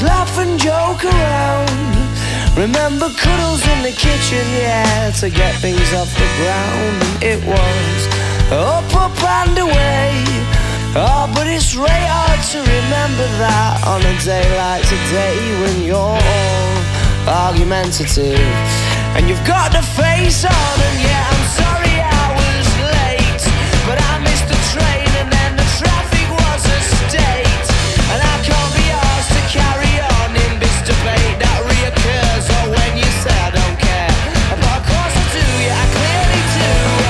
laugh and joke around. Remember cuddles in the kitchen, yeah, to get things off the ground. And it was up, up and away. Oh, but it's really hard to remember that on a day like today, when you're all argumentative and you've got the face on. And yeah, I'm sorry I was late, but I missed the train and then the traffic was a state. And I can't be asked to carry on in this debate that reoccurs. Or when you say I don't care, but of course I do, yeah, I clearly do.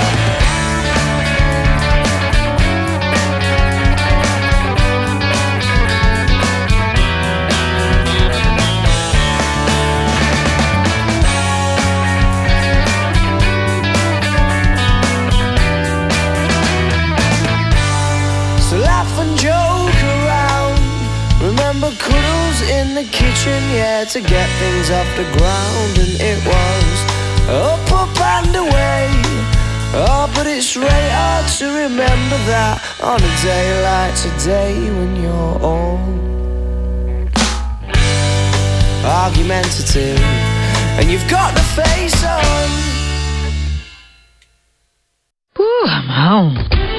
So laugh and joke around. Remember cuddles in the kitchen, yeah, to get things off the ground. And it was up, up and away. Oh, but it's really hard to remember that on a day like today, when you're all argumentative and you've got the face on. Whew, I'm home.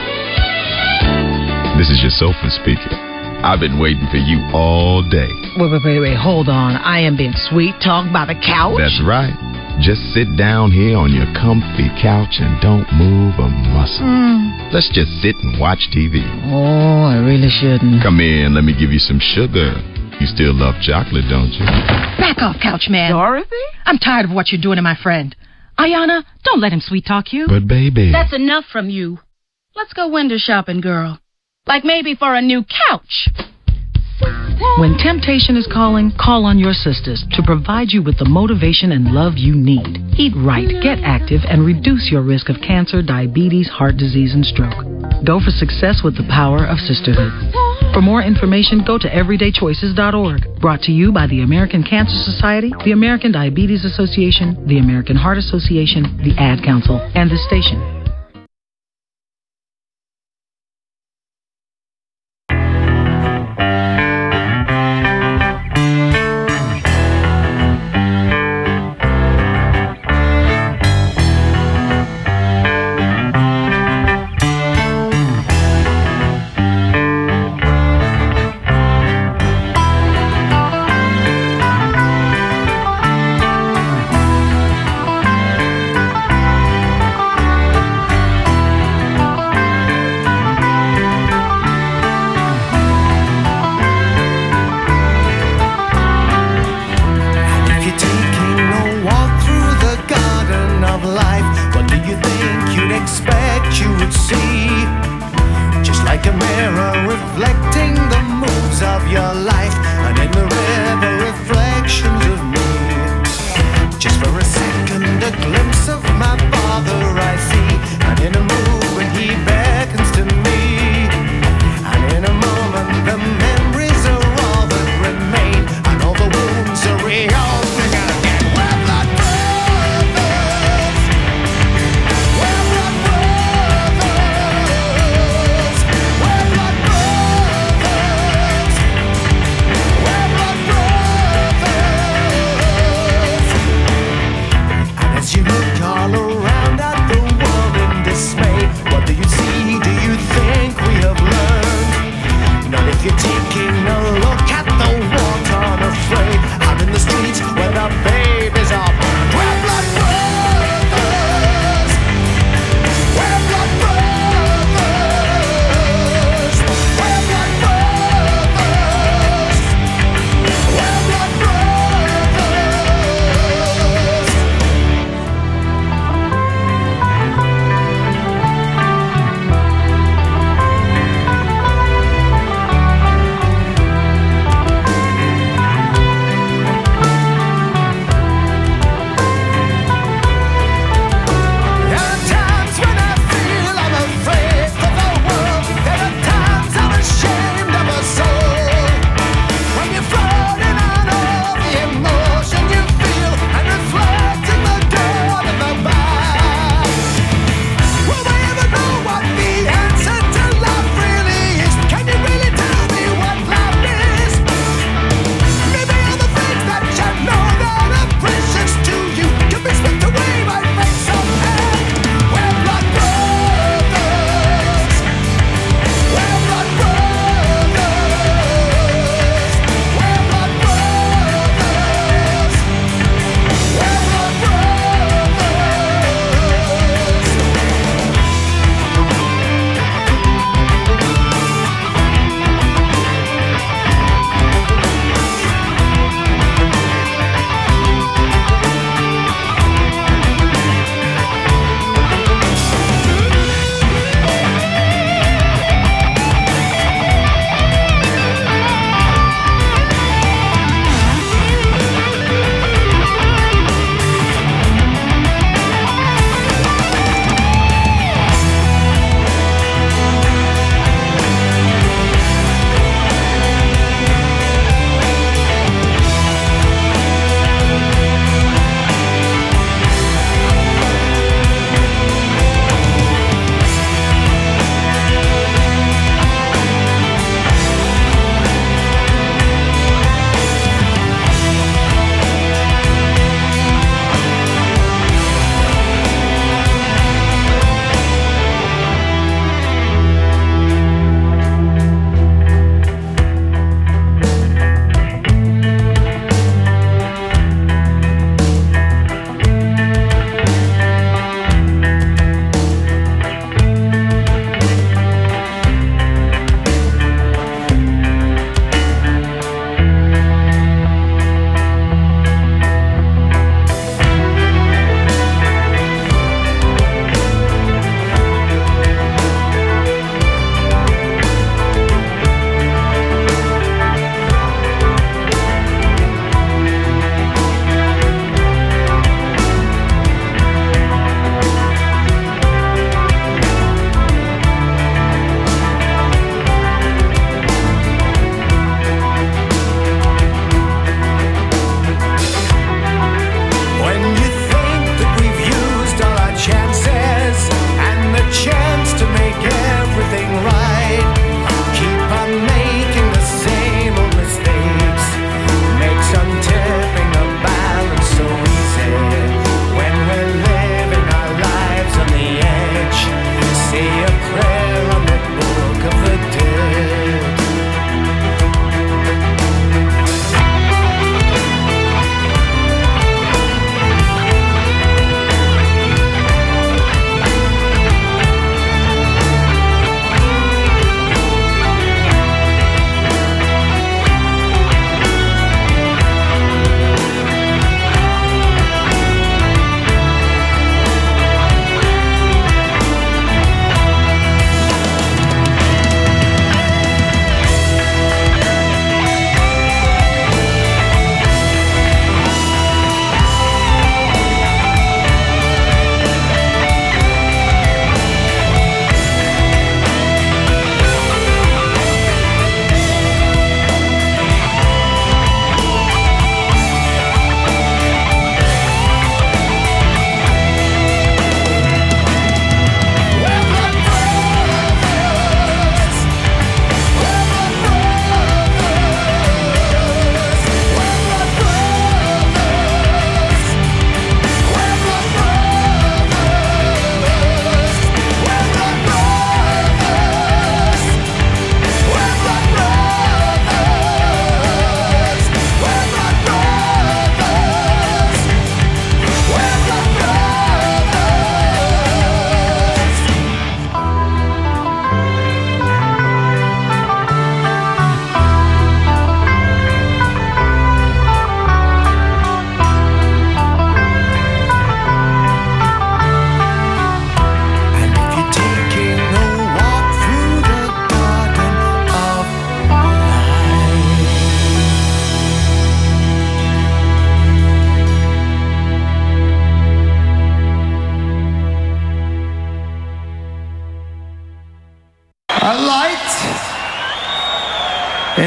This is your sofa speaking. I've been waiting for you all day. Wait, hold on. I am being sweet talked by the couch? That's right. Just sit down here on your comfy couch and don't move a muscle. Let's just sit and watch TV. Oh, I really shouldn't. Come in, let me give you some sugar. You still love chocolate, don't you? Back off, couch man. Dorothy? I'm tired of what you're doing to my friend. Ayana, don't let him sweet talk you. But baby... That's enough from you. Let's go window shopping, girl. Like maybe for a new couch. When temptation is calling, call on your sisters to provide you with the motivation and love you need. Eat right, get active, and reduce your risk of cancer, diabetes, heart disease, and stroke. Go for success with the power of sisterhood. For more information, go to everydaychoices.org. Brought to you by the American Cancer Society, the American Diabetes Association, the American Heart Association, the Ad Council, and this station.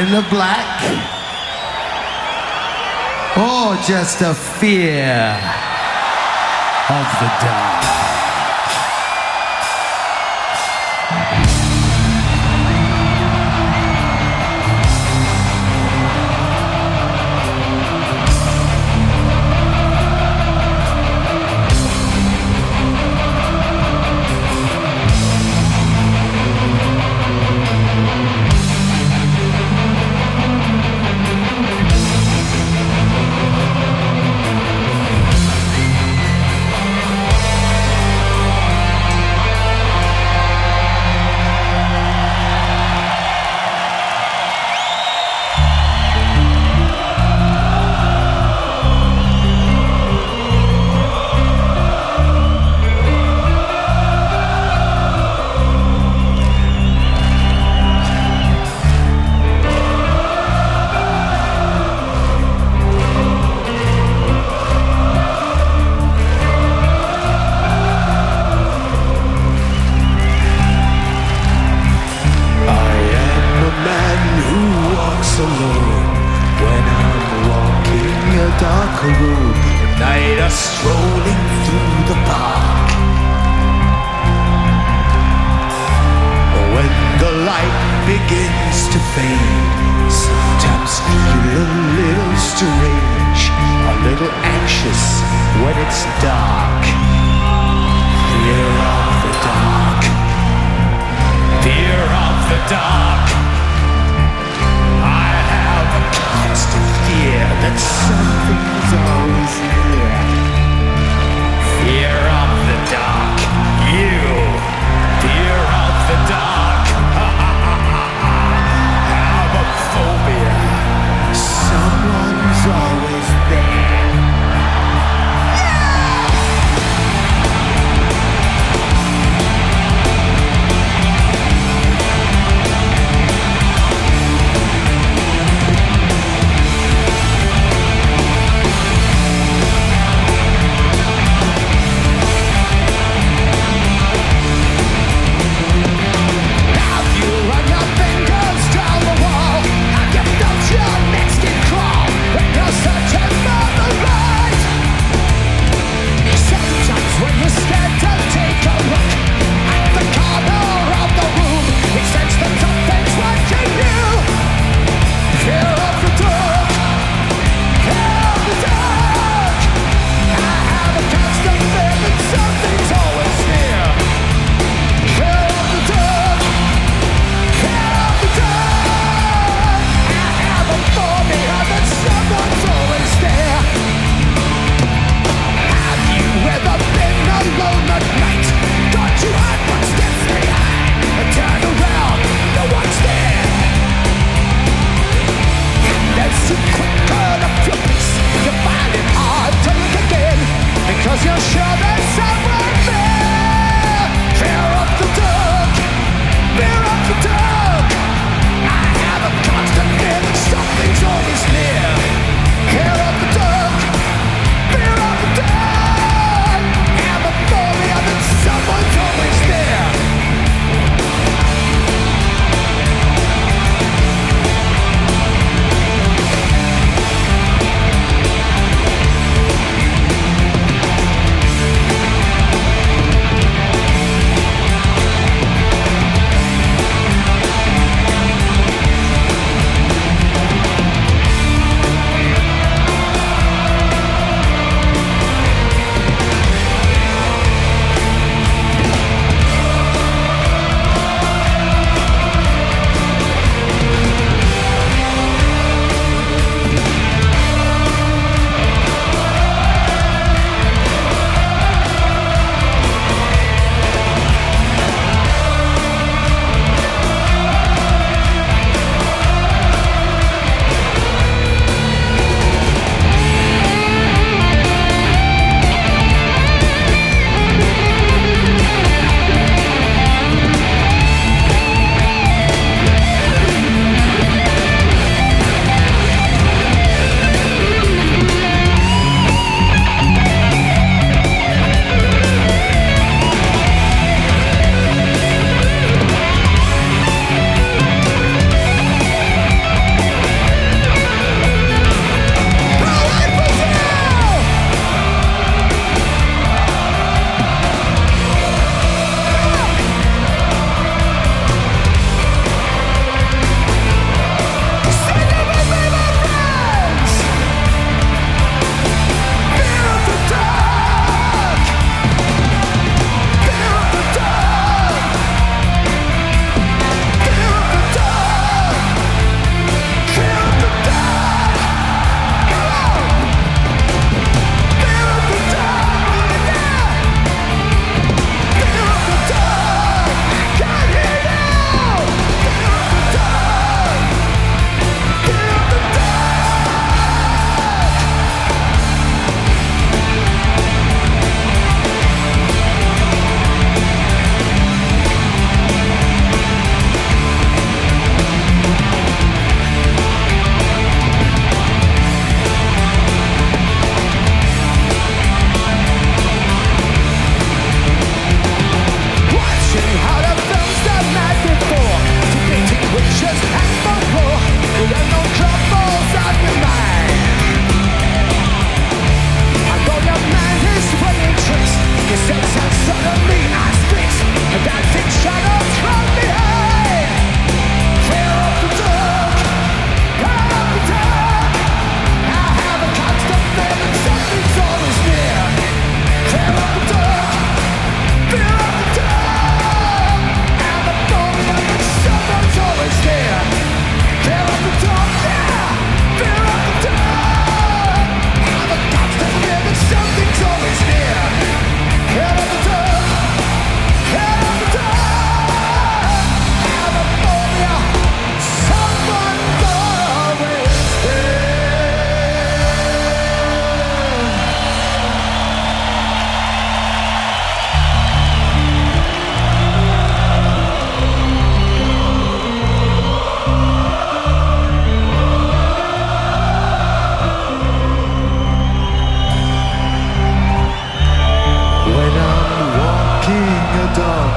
in the black, or just a fear of the dark?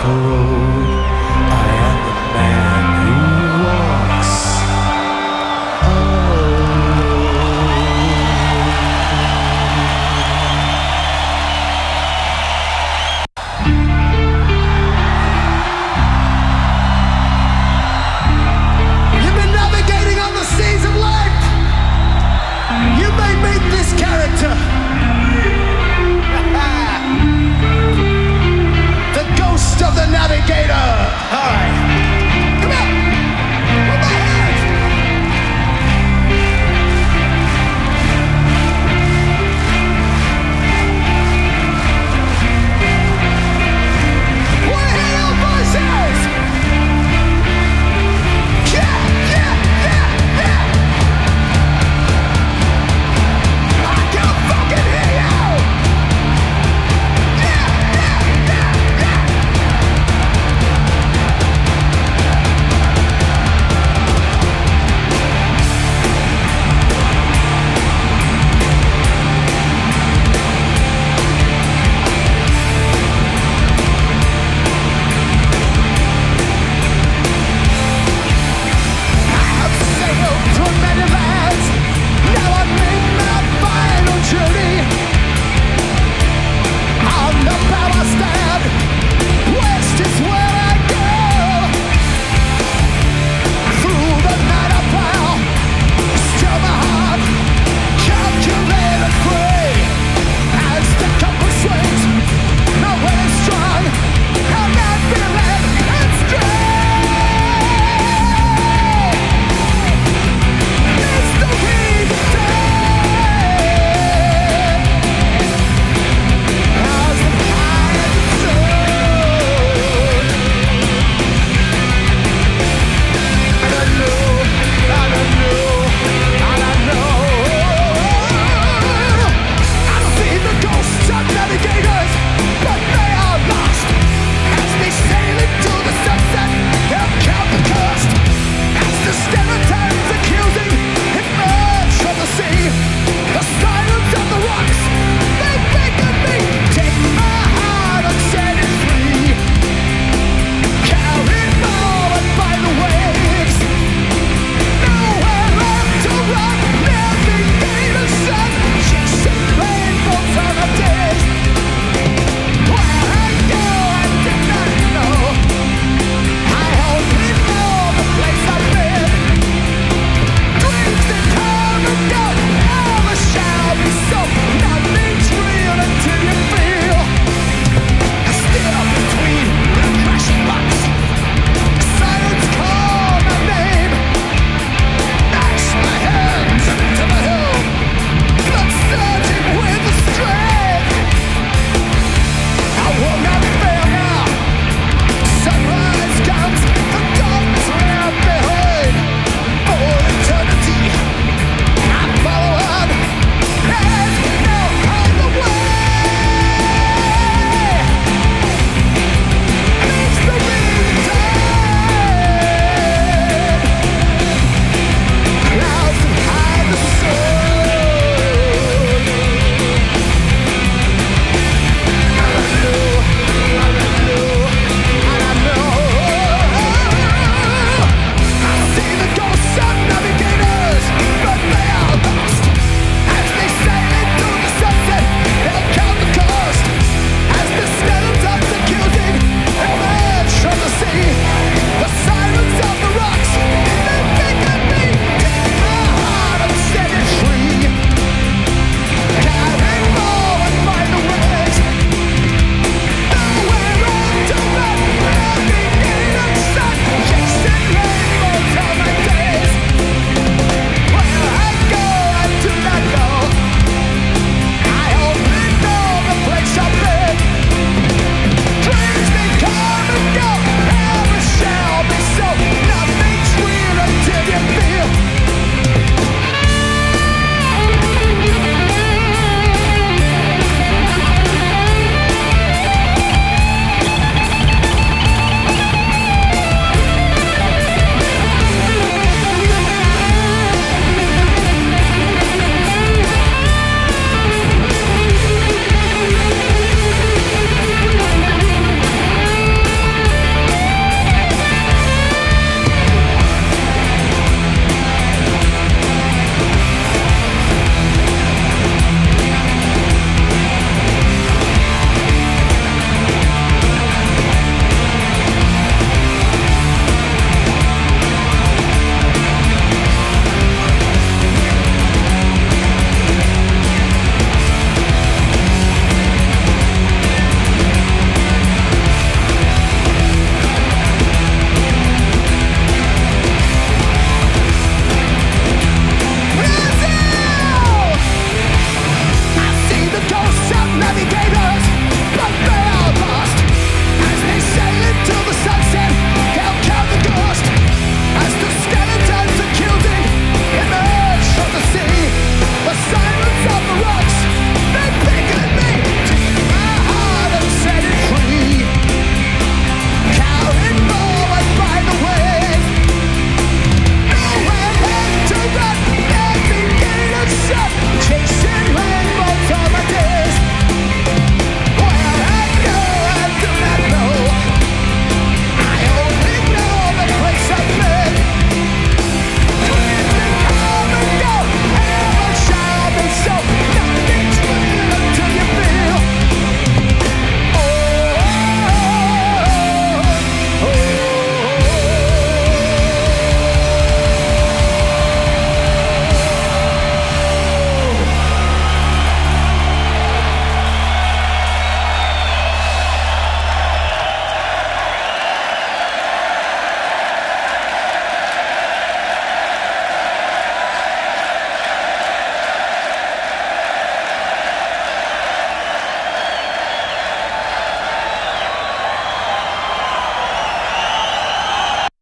road. I am the man who walks You've been navigating on the seas of life. You may meet this character. The ghost of the navigator.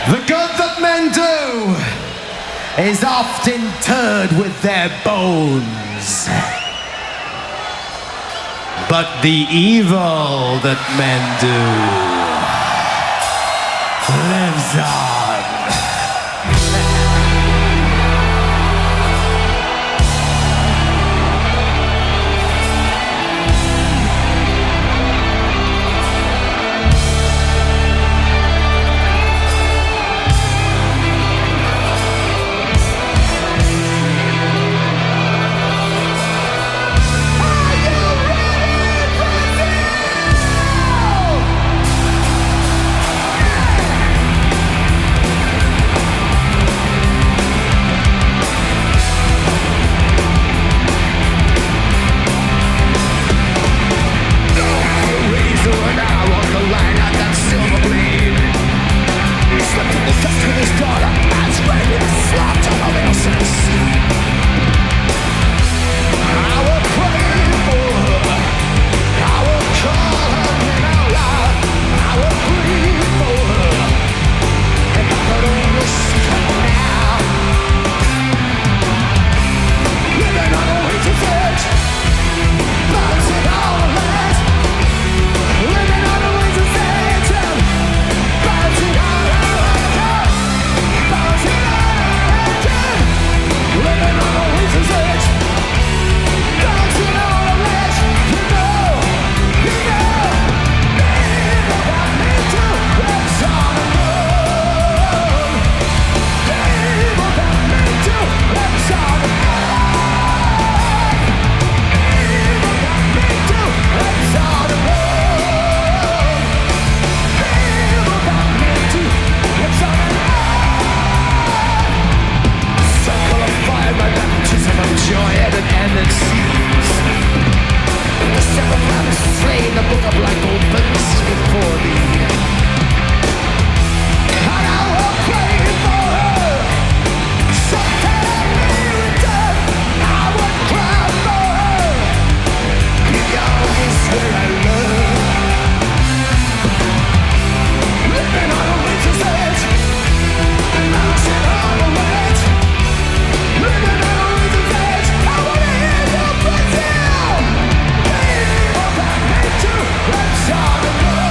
The good that men do is often interred with their bones. But the evil that men do lives on. Let's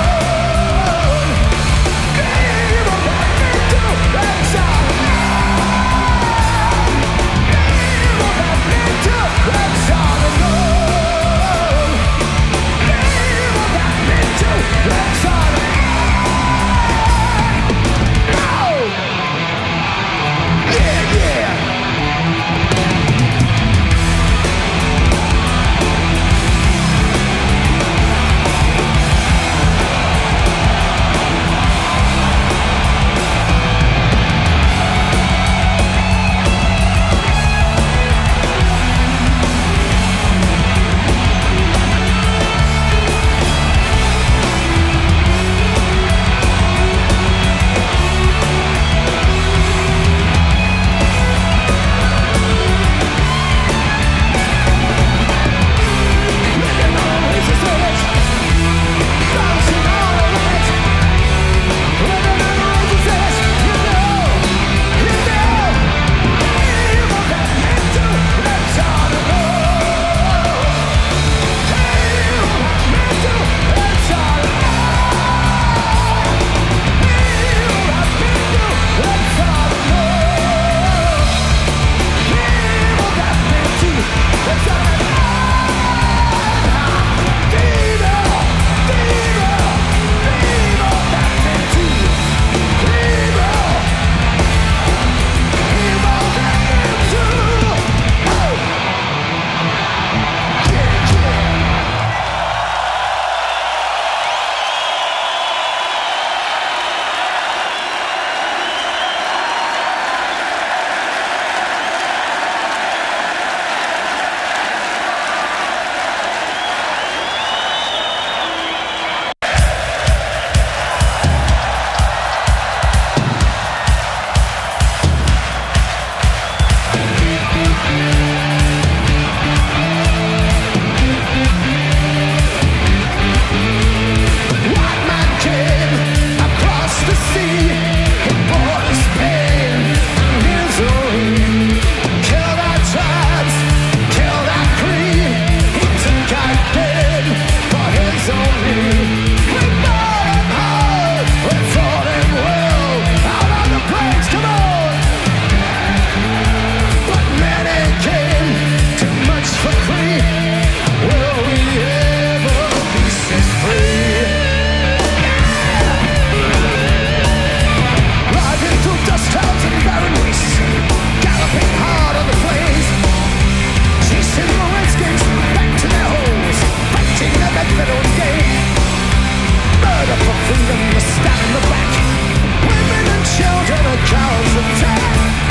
little game. Murder for freedom, the stab in the back. Women and children are cowards attack.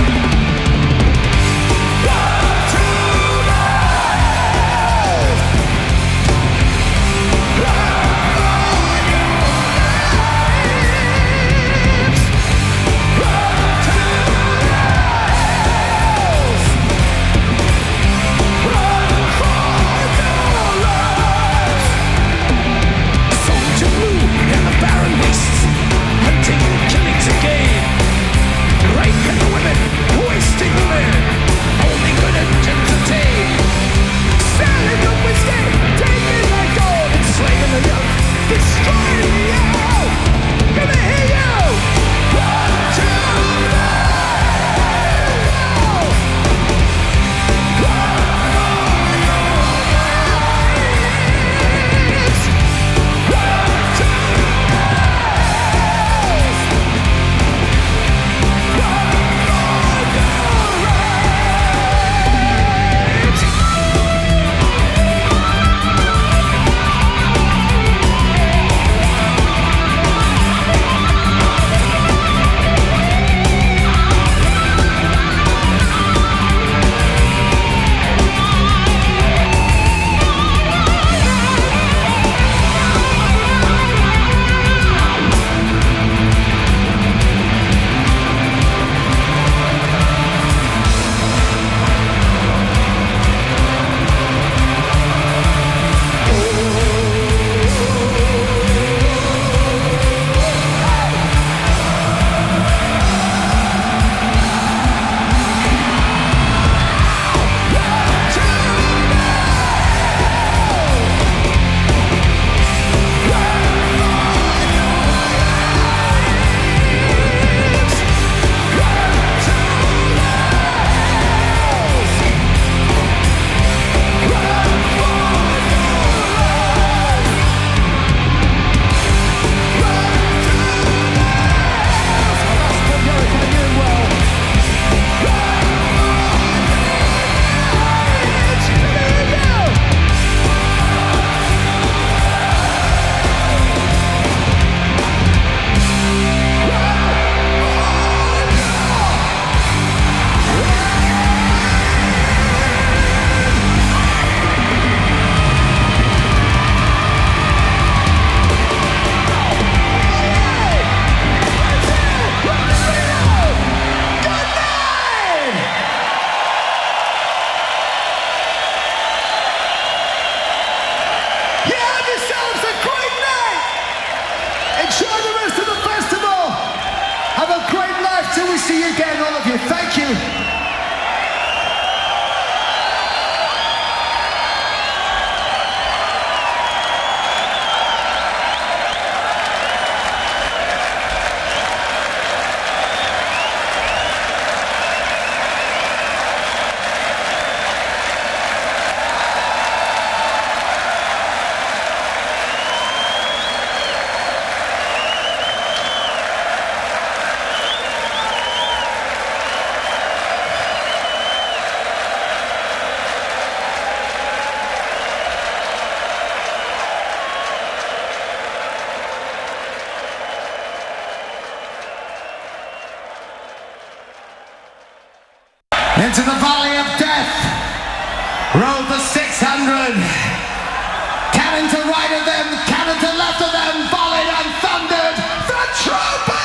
See you again, all of you. Thank you. Into the valley of death rode the 600. Cannon to right of them, cannon to left of them, volleyed and thundered the trumpet!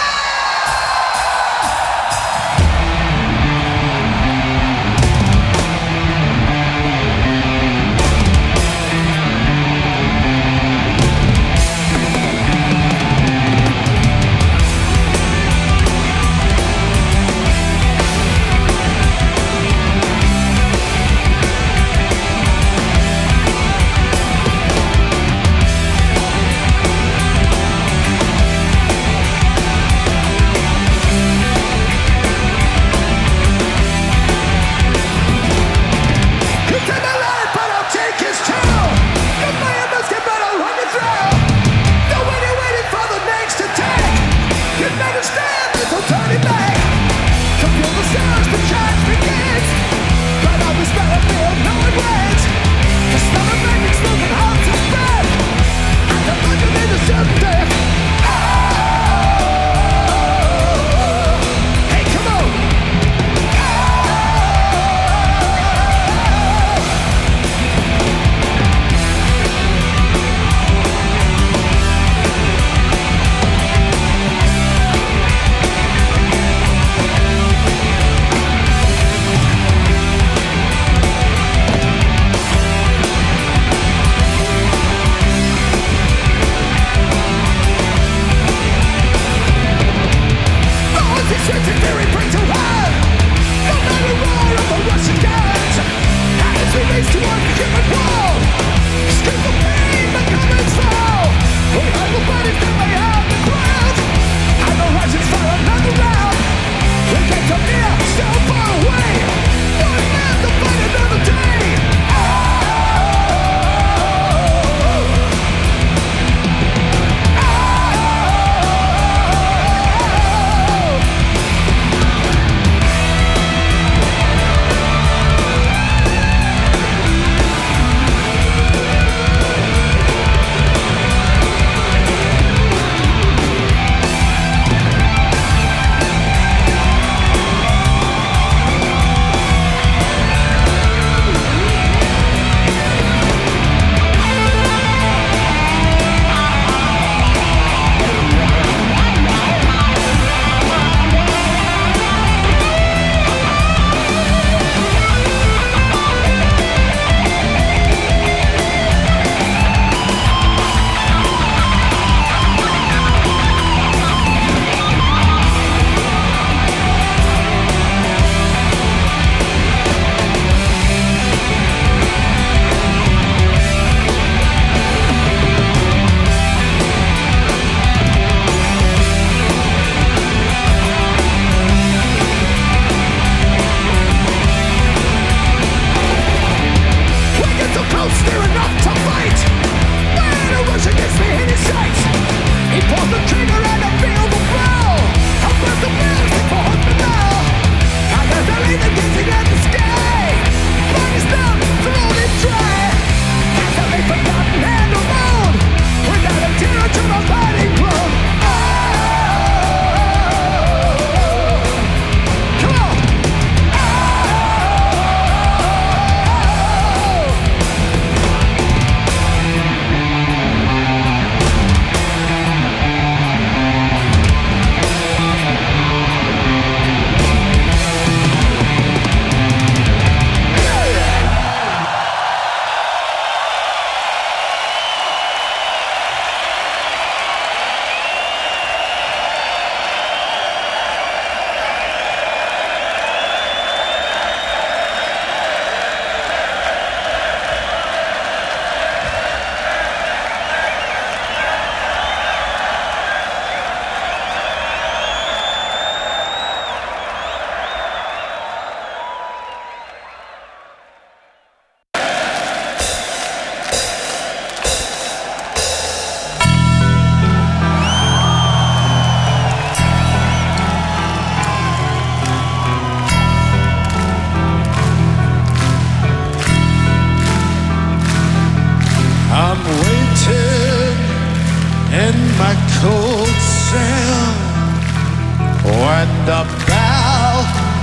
the bell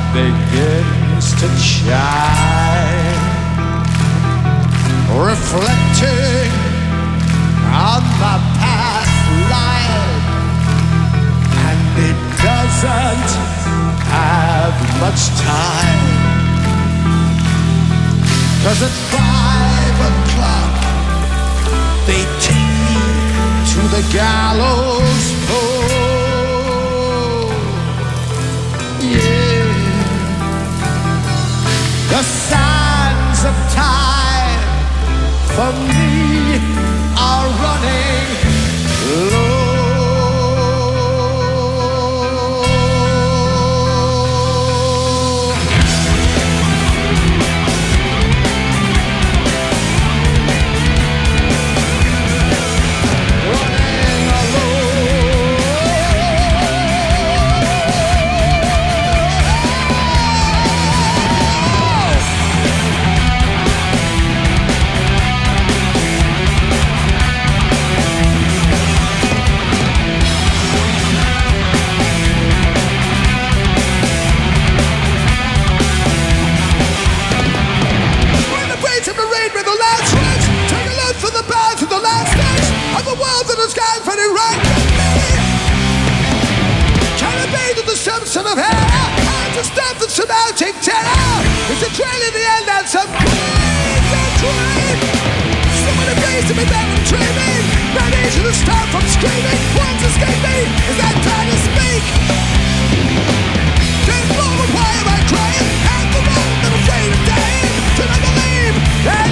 begins to chime, reflecting on the past life, and it doesn't have much time, 'cause at 5 o'clock they take me to the gallows pole. Yeah, the sands of time for me are running low. Of hell, how to stop the surmounting terror? It's a trail in the end and some crazy train. Someone agrees to be back and dreaming. Ready to stop from screaming. Once escaping, is that time to speak? Then forward, why am I crying? At the road, I'm afraid of dying. Do I believe that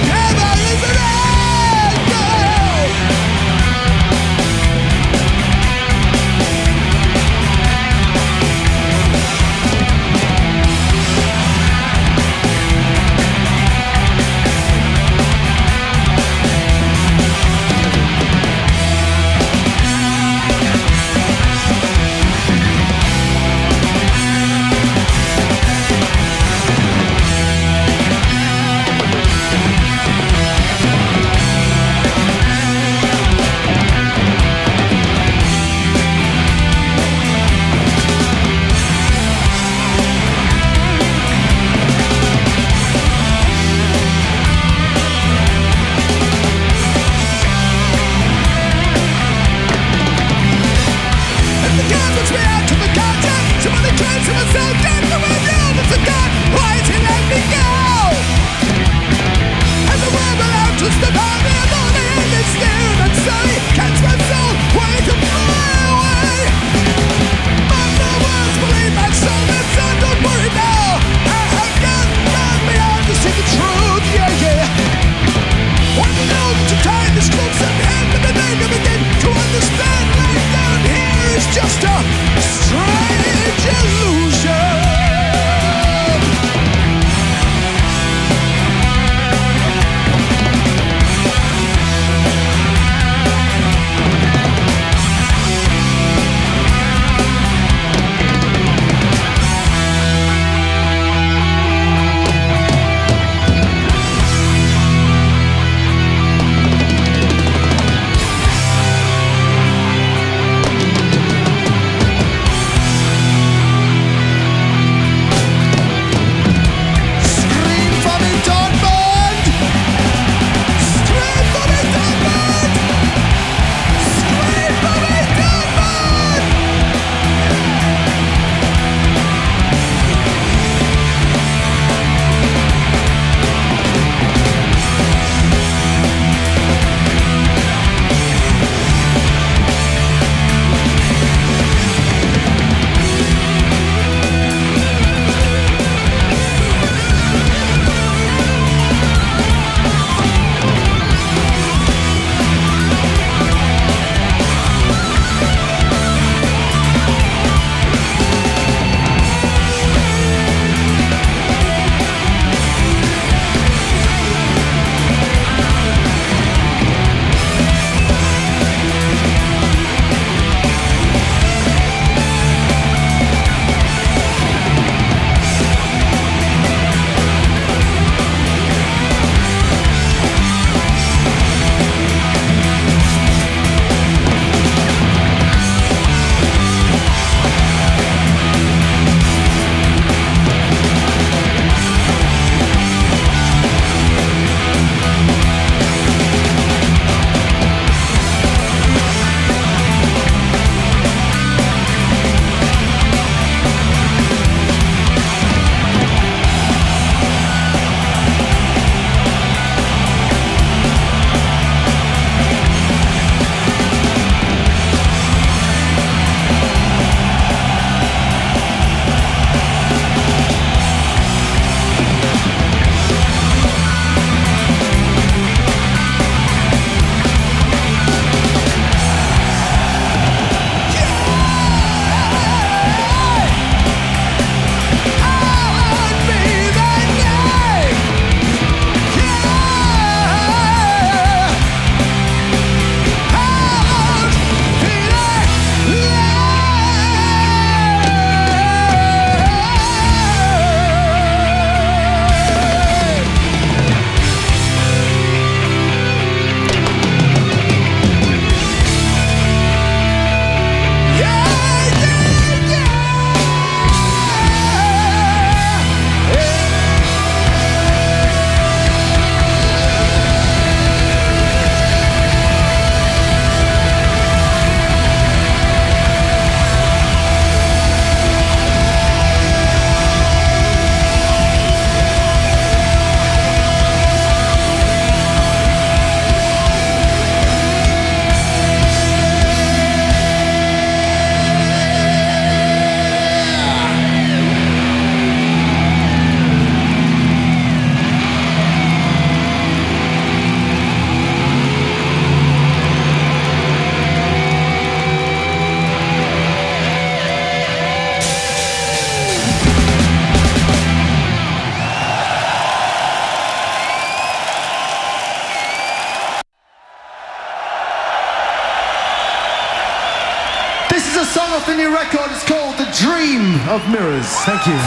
song off the new record is called The Dream of Mirrors. Thank you.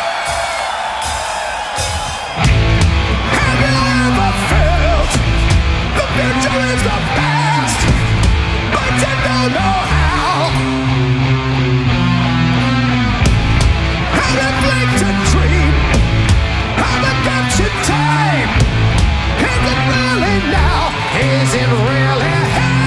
Have you ever felt the future is the past, but you don't know how? Have you blinked a dream? Have you got your time? Is it really now? Is it really happening?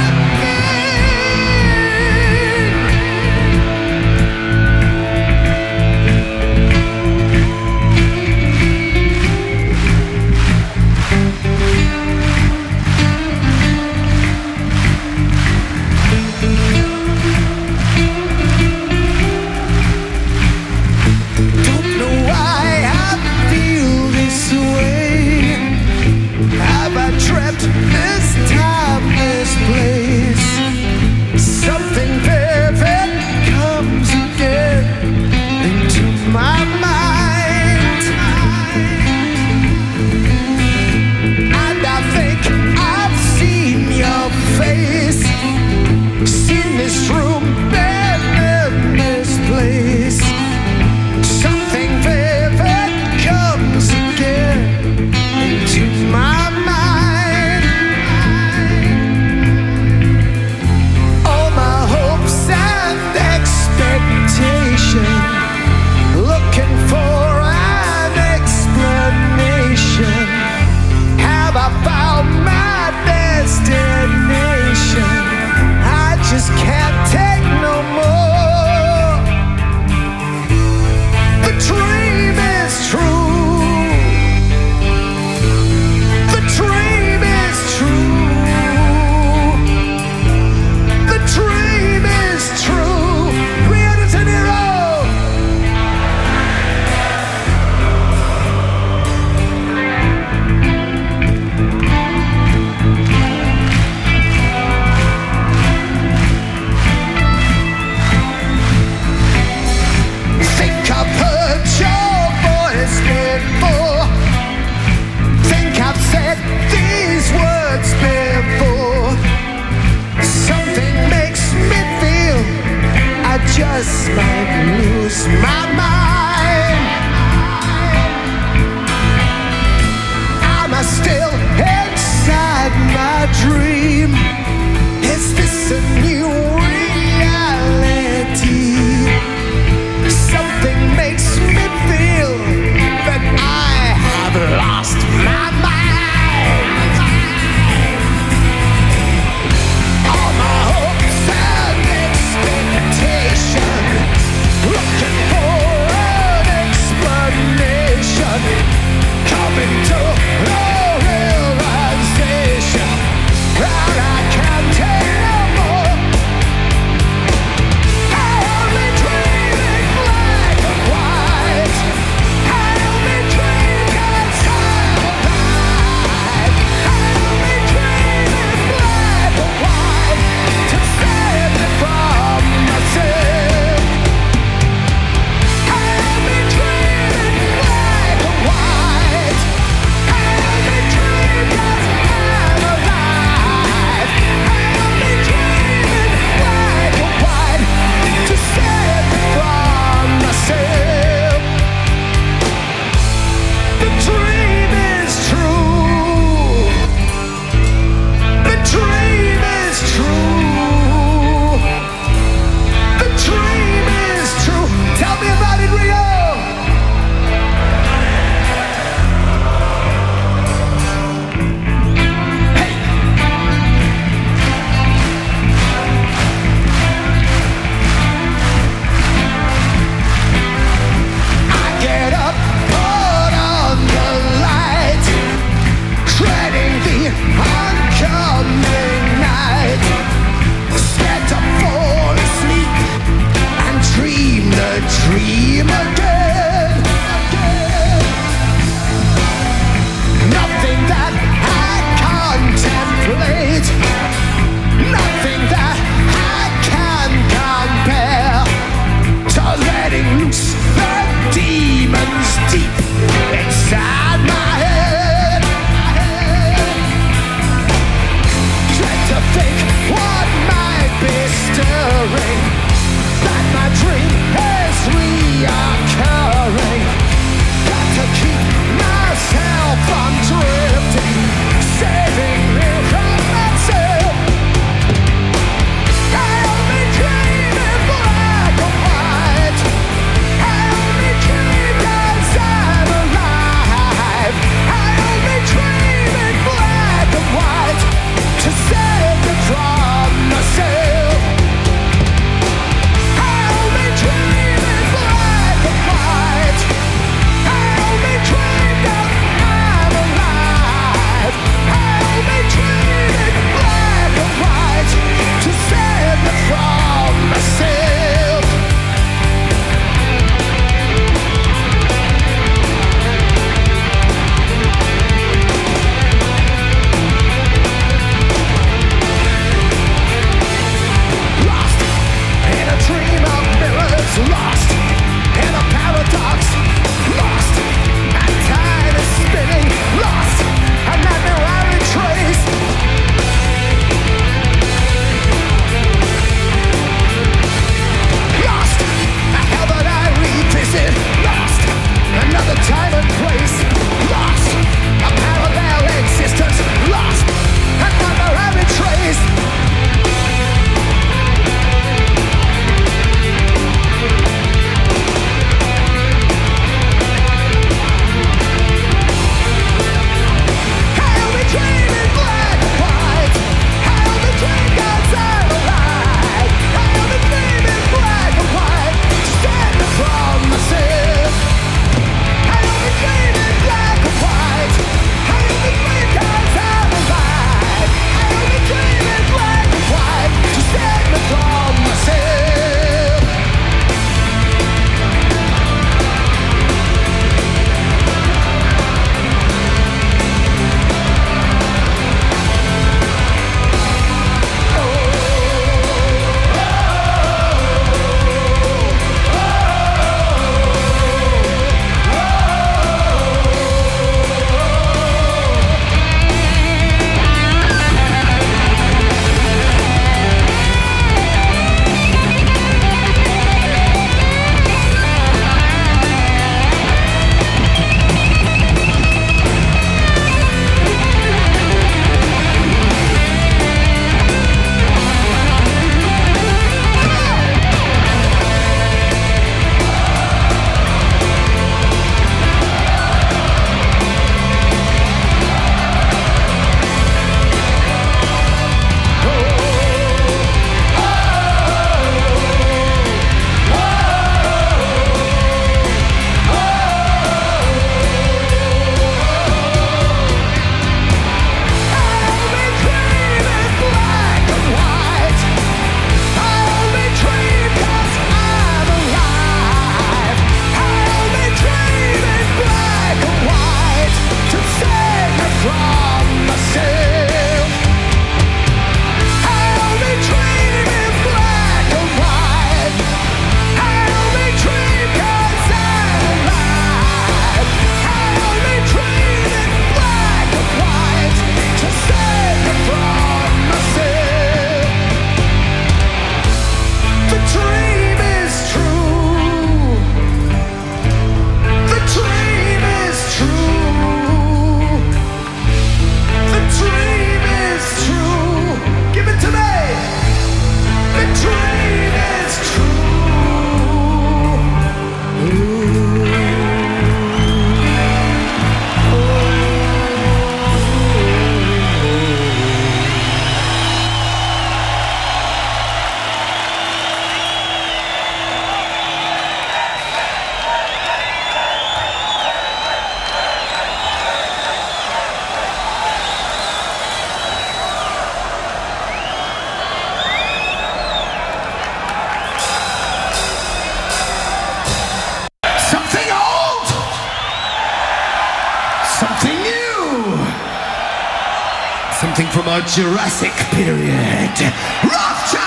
Something from a Jurassic period. Rothschild!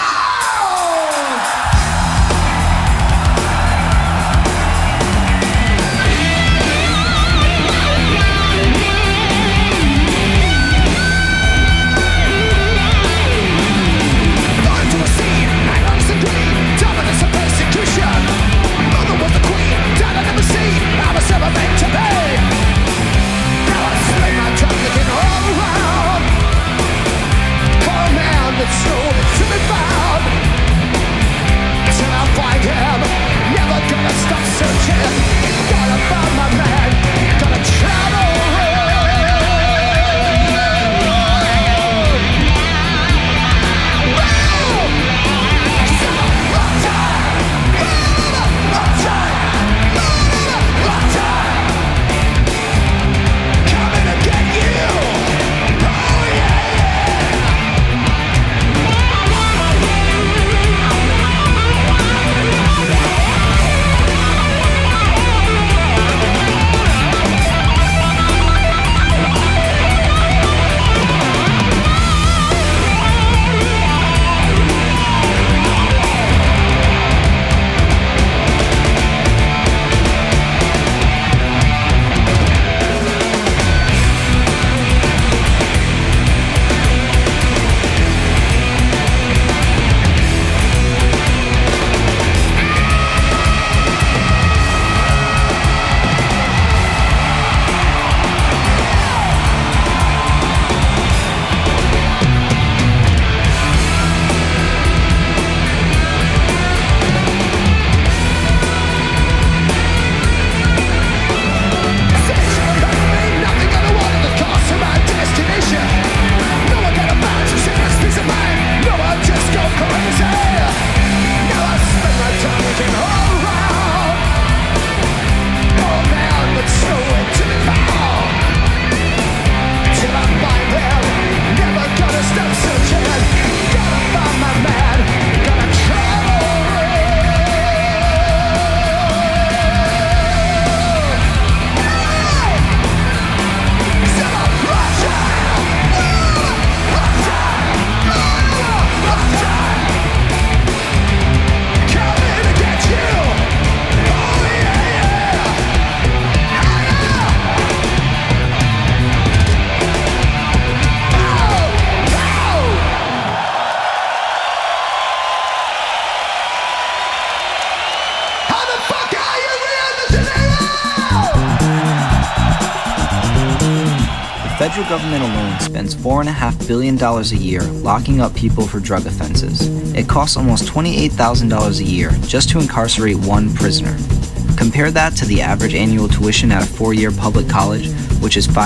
The federal government alone spends $4.5 billion a year locking up people for drug offenses. It costs almost $28,000 a year just to incarcerate one prisoner. Compare that to the average annual tuition at a 4-year public college, which is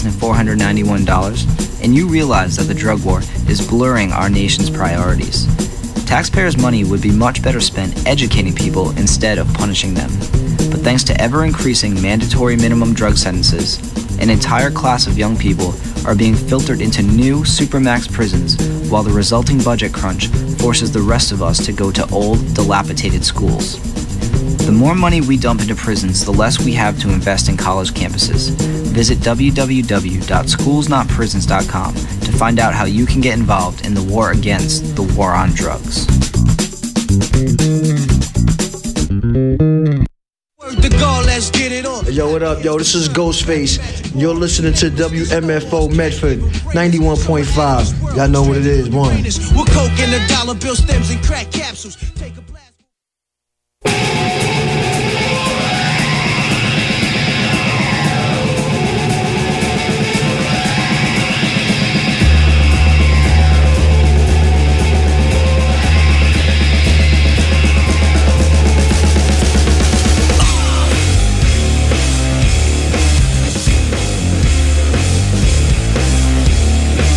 $5,491, and you realize that the drug war is blurring our nation's priorities. Taxpayers' money would be much better spent educating people instead of punishing them. But thanks to ever-increasing mandatory minimum drug sentences, an entire class of young people are being filtered into new supermax prisons, while the resulting budget crunch forces the rest of us to go to old, dilapidated schools. The more money we dump into prisons, the less we have to invest in college campuses. Visit www.schoolsnotprisons.com to find out how you can get involved in the war against the war on drugs. Let's get it on. Yo, what up, yo? This is Ghostface. You're listening to WMFO Medford 91.5. Y'all know what it is, one. We're coke and the dollar bill stems and crack capsules. Take a